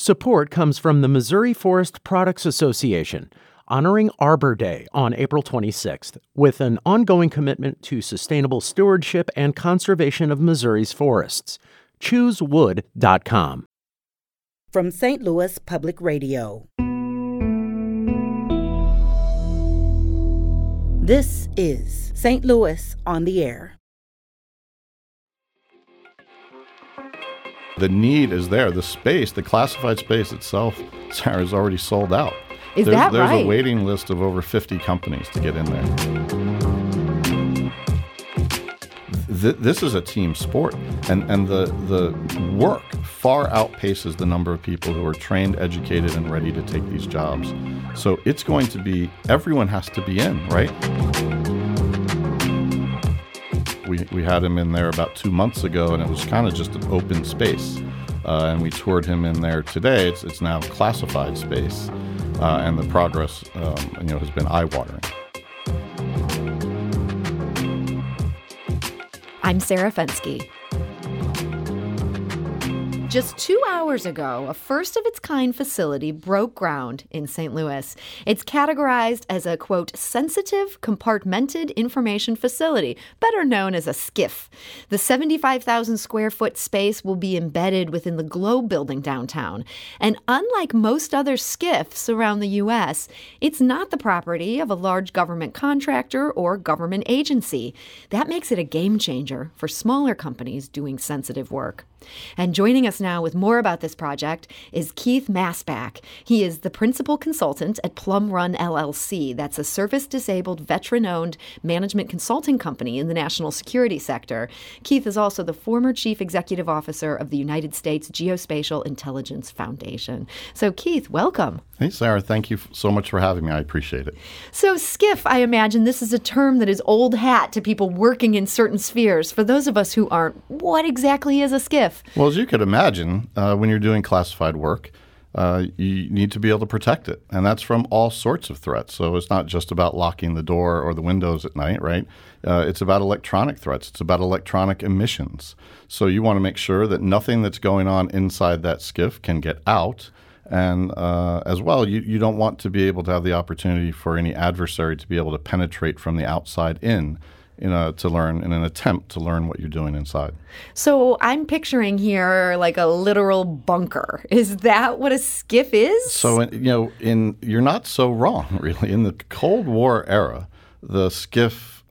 Support comes from the Missouri Forest Products Association, honoring Arbor Day on April 26th, with an ongoing commitment to sustainable stewardship and conservation of Missouri's forests. ChooseWood.com. From St. Louis Public Radio. This is St. Louis on the Air. The need is there. The space, the classified space itself, Sarah, is already sold out. Is that right? There's a waiting list of over 50 companies to get in there. This is a team sport, and the work far outpaces the number of people who are trained, educated, and ready to take these jobs. So it's going to be, everyone has to be in, right? We had him in there about 2 months ago, and it was kind of just an open space. And we toured him in there today. It's now classified space, and the progress has been eye-watering. I'm Sarah Fenske. Just 2 hours ago, a first-of-its-kind facility broke ground in St. Louis. It's categorized as a, quote, sensitive compartmented information facility, better known as a SCIF. The 75,000-square-foot space will be embedded within the Globe building downtown. And unlike most other SCIFs around the U.S., it's not the property of a large government contractor or government agency. That makes it a game changer for smaller companies doing sensitive work. And joining us now with more about this project is Keith Masbach. He is the principal consultant at Plum Run LLC. That's a service-disabled, veteran-owned management consulting company in the national security sector. Keith is also the former chief executive officer of the United States Geospatial Intelligence Foundation. So, Keith, welcome. Hey, Sarah, thank you so much for having me. I appreciate it. So, SCIF, I imagine this is a term that is old hat to people working in certain spheres. For those of us who aren't, what exactly is a SCIF? Well, as you could imagine, when you're doing classified work, you need to be able to protect it. And that's from all sorts of threats. So it's not just about locking the door or the windows at night, right? It's about electronic threats. It's about electronic emissions. So you want to make sure that nothing that's going on inside that SCIF can get out. And as well, you don't want to be able to have the opportunity for any adversary to be able to penetrate from the outside in to learn, in an attempt to learn what you're doing inside. So I'm picturing here like a literal bunker. Is that what a SCIF is? So, you're not so wrong, really. In the Cold War era, the SCIF,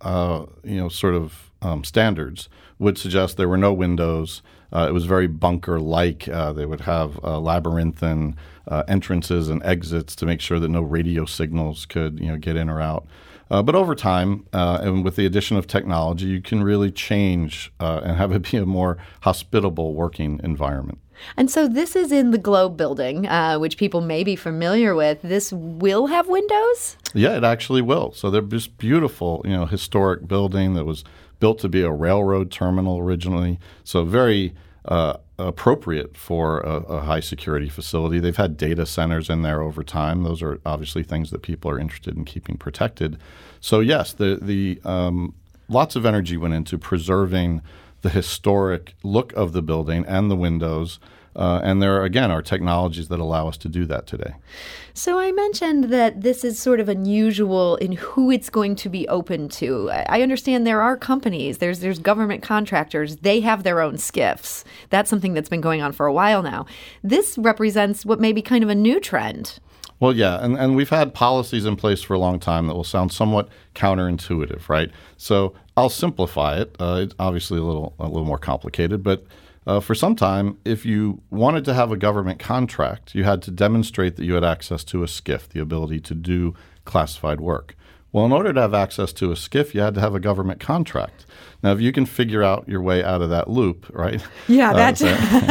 standards would suggest there were no windows. It was very bunker-like. They would have labyrinthine entrances and exits to make sure that no radio signals could, get in or out. But over time, and with the addition of technology, you can really change and have it be a more hospitable working environment. And so this is in the Globe building, which people may be familiar with. This will have windows? Yeah, it actually will. So they're this beautiful, historic building that was built to be a railroad terminal originally. So very appropriate for a high security facility. They've had data centers in there over time. Those are obviously things that people are interested in keeping protected. So yes, the lots of energy went into preserving the historic look of the building and the windows. And there, again, are technologies that allow us to do that today. So I mentioned that this is sort of unusual in who it's going to be open to. I understand there are companies, there's government contractors, they have their own SCIFs. That's something that's been going on for a while now. This represents what may be kind of a new trend. Well, yeah, and we've had policies in place for a long time that will sound somewhat counterintuitive, right? So I'll simplify it. It's obviously a little more complicated, but for some time, if you wanted to have a government contract, you had to demonstrate that you had access to a SCIF, the ability to do classified work. Well, in order to have access to a SCIF, you had to have a government contract. Now, if you can figure out your way out of that loop, right? Yeah, that's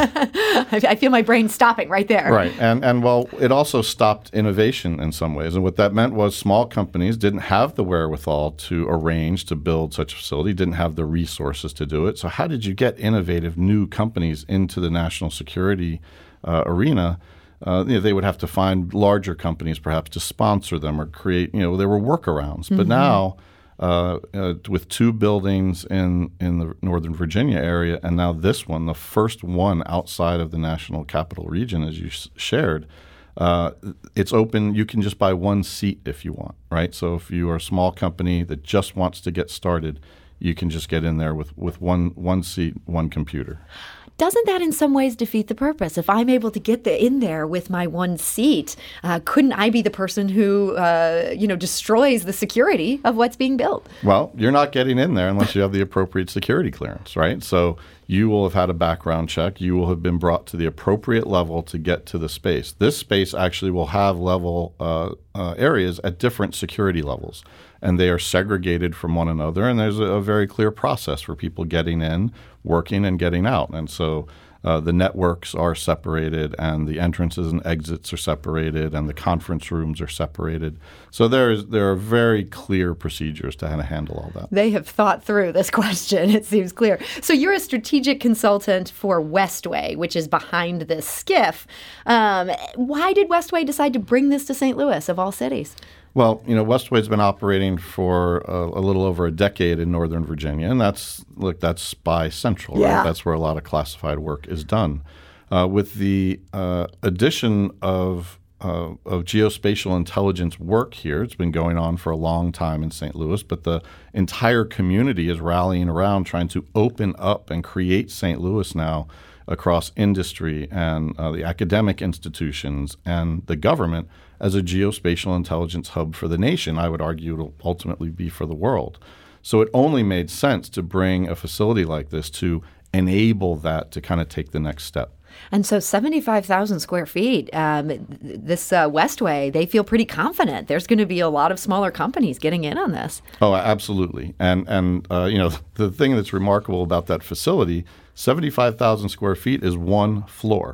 I feel my brain stopping right there. Right. And well, it also stopped innovation in some ways. And what that meant was small companies didn't have the wherewithal to arrange to build such a facility, didn't have the resources to do it. So how did you get innovative new companies into the national security arena? They would have to find larger companies perhaps to sponsor them or create, there were workarounds. Mm-hmm. But now with 2 buildings in the Northern Virginia area, and now this one, the first one outside of the National Capital Region, as you shared. It's open. You can just buy 1 seat if you want, right? So if you are a small company that just wants to get started, you can just get in there with one seat, 1 computer. Doesn't that in some ways defeat the purpose? If I'm able to get in there with my 1 seat, couldn't I be the person who, destroys the security of what's being built? Well, you're not getting in there unless you have the appropriate security clearance, right? So you will have had a background check. You will have been brought to the appropriate level to get to the space. This space actually will have level areas at different security levels, and they are segregated from one another, and there's a very clear process for people getting in, working, and getting out. And so the networks are separated, and the entrances and exits are separated, and the conference rooms are separated. So there are very clear procedures to how to handle all that. They have thought through this question, it seems clear. So you're a strategic consultant for Westway, which is behind this SCIF. Why did Westway decide to bring this to St. Louis, of all cities? Well, Westway's been operating for a little over a decade in Northern Virginia, and that's Spy Central, right? That's where a lot of classified work is done. With the addition of geospatial intelligence work here, it's been going on for a long time in St. Louis, but the entire community is rallying around trying to open up and create St. Louis now across industry and the academic institutions and the government as a geospatial intelligence hub for the nation. I would argue it'll ultimately be for the world. So it only made sense to bring a facility like this to enable that to kind of take the next step. And so 75,000 square feet, this Westway, they feel pretty confident there's going to be a lot of smaller companies getting in on this. Oh, absolutely. And the thing that's remarkable about that facility, 75,000 square feet is 1 floor.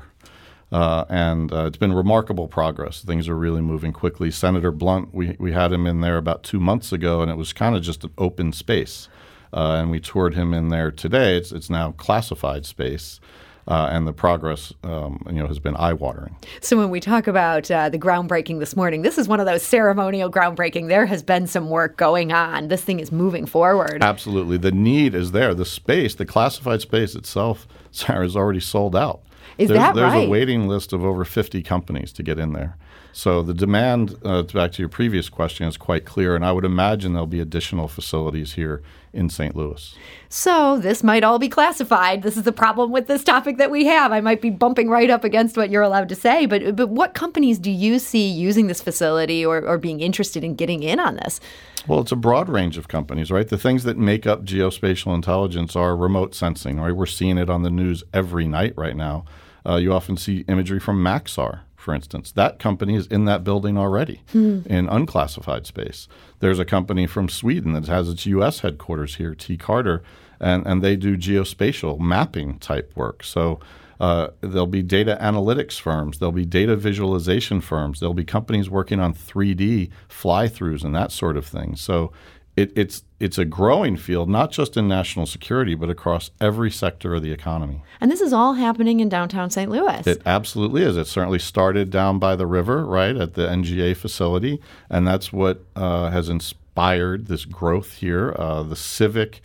And it's been remarkable progress. Things are really moving quickly. Senator Blunt, we had him in there about 2 months ago, and it was kind of just an open space. And we toured him in there today. It's now classified space. And the progress, has been eye-watering. So when we talk about the groundbreaking this morning, this is one of those ceremonial groundbreaking. There has been some work going on. This thing is moving forward. Absolutely. The need is there. The space, the classified space itself, Sarah, is already sold out. There's right? There's a waiting list of over 50 companies to get in there. So the demand, back to your previous question, is quite clear, and I would imagine there'll be additional facilities here in St. Louis. So this might all be classified. This is the problem with this topic that we have. I might be bumping right up against what you're allowed to say, but what companies do you see using this facility or being interested in getting in on this? Well, it's a broad range of companies, right? The things that make up geospatial intelligence are remote sensing, right? We're seeing it on the news every night right now. You often see imagery from Maxar, for instance. That company is in that building already in unclassified space. There's a company from Sweden that has its U.S. headquarters here, T. Carter, and they do geospatial mapping type work. So there'll be data analytics firms. There'll be data visualization firms. There'll be companies working on 3D fly-throughs and that sort of thing. So it's a growing field, not just in national security, but across every sector of the economy. And this is all happening in downtown St. Louis. It absolutely is. It certainly started down by the river, right, at the NGA facility, and that's what has inspired this growth here, the civic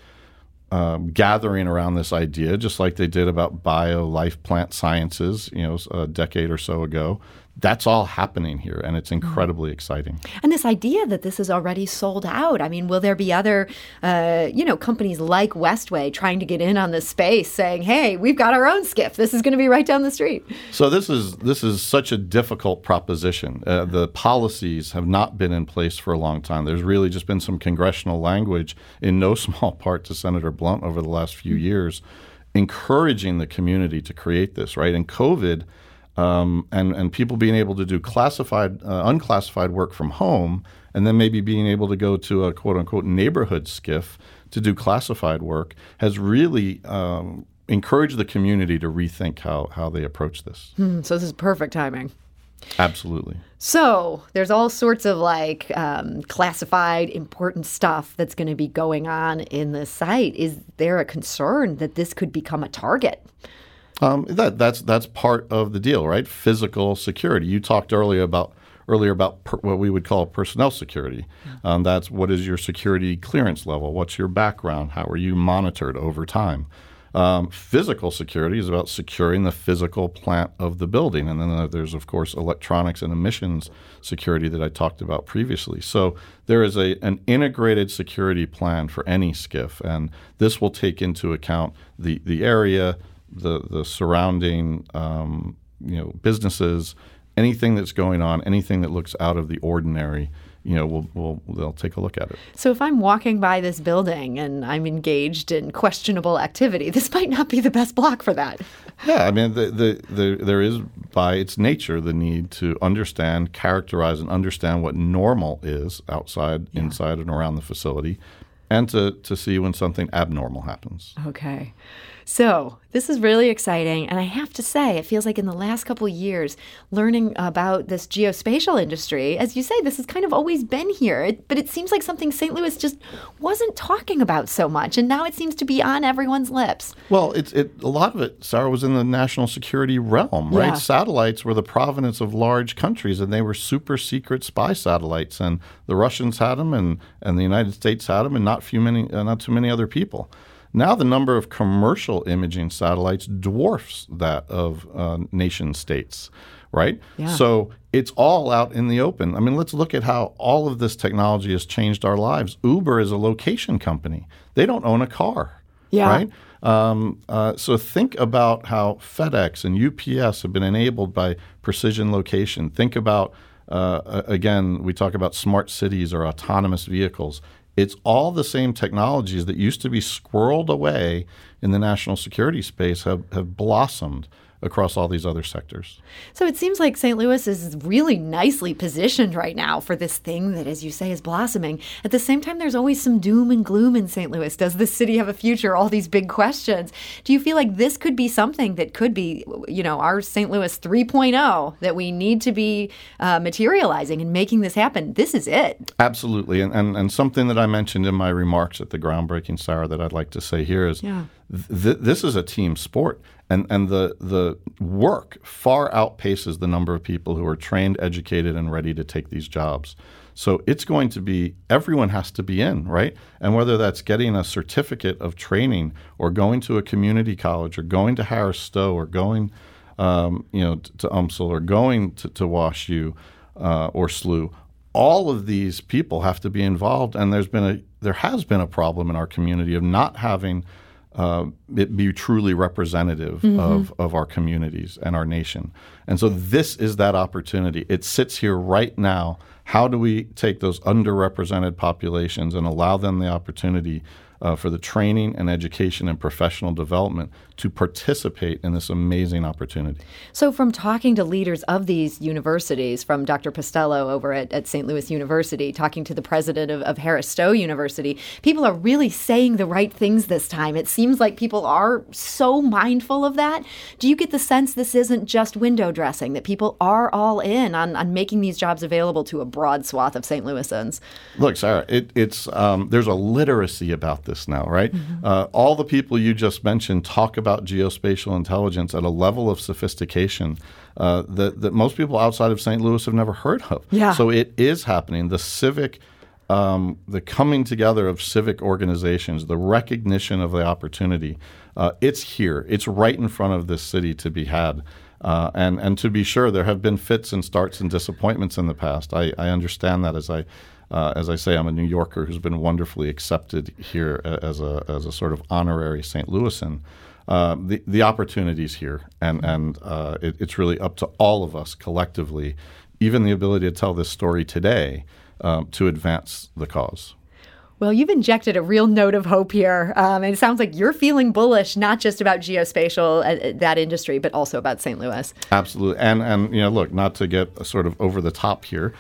gathering around this idea, just like they did about life plant sciences, a decade or so ago. That's all happening here, and it's incredibly exciting. And this idea that this is already sold out, I mean, will there be other, companies like Westway trying to get in on this space saying, hey, we've got our own SCIF. This is going to be right down the street. So this is such a difficult proposition. The policies have not been in place for a long time. There's really just been some congressional language, in no small part to Senator Blunt over the last few years, encouraging the community to create this, right? And COVID and people being able to do classified, unclassified work from home, and then maybe being able to go to a quote-unquote neighborhood SCIF to do classified work has really encouraged the community to rethink how they approach this. So this is perfect timing. Absolutely. So there's all sorts of classified important stuff that's going to be going on in the site. Is there a concern that this could become a target? That's part of the deal, right? Physical security. You talked earlier about earlier about what we would call personnel security. That's what is your security clearance level? What's your background? How are you monitored over time? Physical security is about securing the physical plant of the building. And then there's, of course, electronics and emissions security that I talked about previously. So there is an integrated security plan for any SCIF, and this will take into account the area, the surrounding businesses, anything that's going on, anything that looks out of the ordinary. They'll take a look at it. So if I'm walking by this building and I'm engaged in questionable activity, this might not be the best block for that. Yeah, I mean, there is, by its nature, the need to understand, characterize, and understand what normal is outside, inside, and around the facility, and to see when something abnormal happens. Okay. So this is really exciting. And I have to say, it feels like in the last couple of years, learning about this geospatial industry, as you say, this has kind of always been here. But it seems like something St. Louis just wasn't talking about so much. And now it seems to be on everyone's lips. Well, a lot of it, Sarah, was in the national security realm, right? Yeah. Satellites were the provenance of large countries, and they were super secret spy satellites. And the Russians had them, and the United States had them, and not too many other people. Now the number of commercial imaging satellites dwarfs that of nation states, right? Yeah. So it's all out in the open. I mean, let's look at how all of this technology has changed our lives. Uber is a location company. They don't own a car, right? So think about how FedEx and UPS have been enabled by precision location. Think about, again, we talk about smart cities or autonomous vehicles. It's all the same technologies that used to be squirreled away in the national security space have blossomed across all these other sectors. So it seems like St. Louis is really nicely positioned right now for this thing that, as you say, is blossoming. At the same time, there's always some doom and gloom in St. Louis. Does this city have a future? All these big questions. Do you feel like this could be something that could be, our St. Louis 3.0 that we need to be materializing and making this happen? This is it. Absolutely. And something that I mentioned in my remarks at the groundbreaking, Sarah, that I'd like to say here is this is a team sport. And the work far outpaces the number of people who are trained, educated, and ready to take these jobs. So it's going to be, everyone has to be in, right? And whether that's getting a certificate of training or going to a community college or going to Harris Stowe or going to UMSL or going to Wash U or SLU, all of these people have to be involved. And there has been a problem in our community of not having it be truly representative of our communities and our nation. And so this is that opportunity. It sits here right now. How do we take those underrepresented populations and allow them the opportunity for the training and education and professional development to participate in this amazing opportunity? So from talking to leaders of these universities, from Dr. Postello over at St. Louis University, talking to the president of Harris Stowe University, people are really saying the right things this time. It seems like people are so mindful of that. Do you get the sense this isn't just window dressing, that people are all in on making these jobs available to a broad swath of St. Louisans? Look, Sarah, it's there's a literacy about this now, right? All the people you just mentioned talk about geospatial intelligence at a level of sophistication that most people outside of St. Louis have never heard of. Yeah. So it is happening. The coming together of civic organizations, the recognition of the opportunity, it's here. It's right in front of this city to be had. And to be sure, there have been fits and starts and disappointments in the past. I understand that. As I say, I'm a New Yorker who's been wonderfully accepted here as a sort of honorary St. Louisan. The opportunity's here, and it's really up to all of us collectively, even the ability to tell this story today, to advance the cause. Well, you've injected a real note of hope here. And it sounds like you're feeling bullish, not just about geospatial, that industry, but also about St. Louis. Absolutely. And look, not to get sort of over the top here,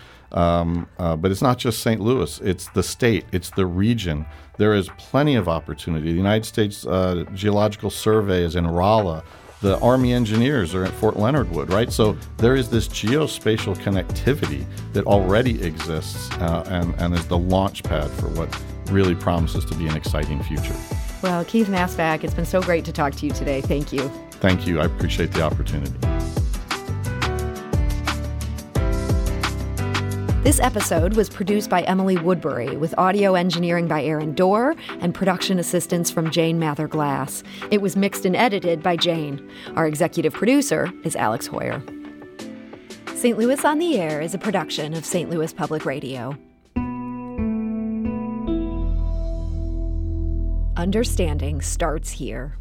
but it's not just St. Louis. It's the state. It's the region. There is plenty of opportunity. The United States Geological Survey is in Rolla. The Army engineers are at Fort Leonard Wood, right? So there is this geospatial connectivity that already exists and is the launch pad for what really promises to be an exciting future. Well, Keith Masbach, it's been so great to talk to you today. Thank you. Thank you. I appreciate the opportunity. This episode was produced by Emily Woodbury, with audio engineering by Aaron Dorr and production assistance from Jane Mather-Glass. It was mixed and edited by Jane. Our executive producer is Alex Hoyer. St. Louis on the Air is a production of St. Louis Public Radio. Understanding starts here.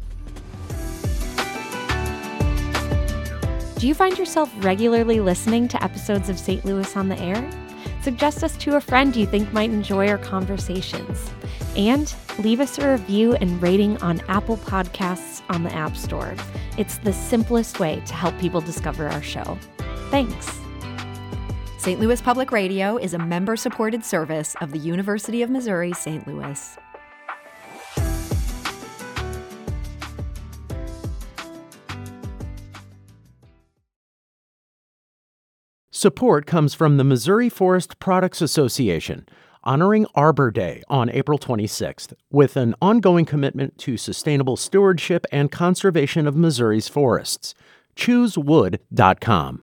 Do you find yourself regularly listening to episodes of St. Louis on the Air? Suggest us to a friend you think might enjoy our conversations. And leave us a review and rating on Apple Podcasts on the App Store. It's the simplest way to help people discover our show. Thanks. St. Louis Public Radio is a member-supported service of the University of Missouri St. Louis. Support comes from the Missouri Forest Products Association, honoring Arbor Day on April 26th, with an ongoing commitment to sustainable stewardship and conservation of Missouri's forests. ChooseWood.com.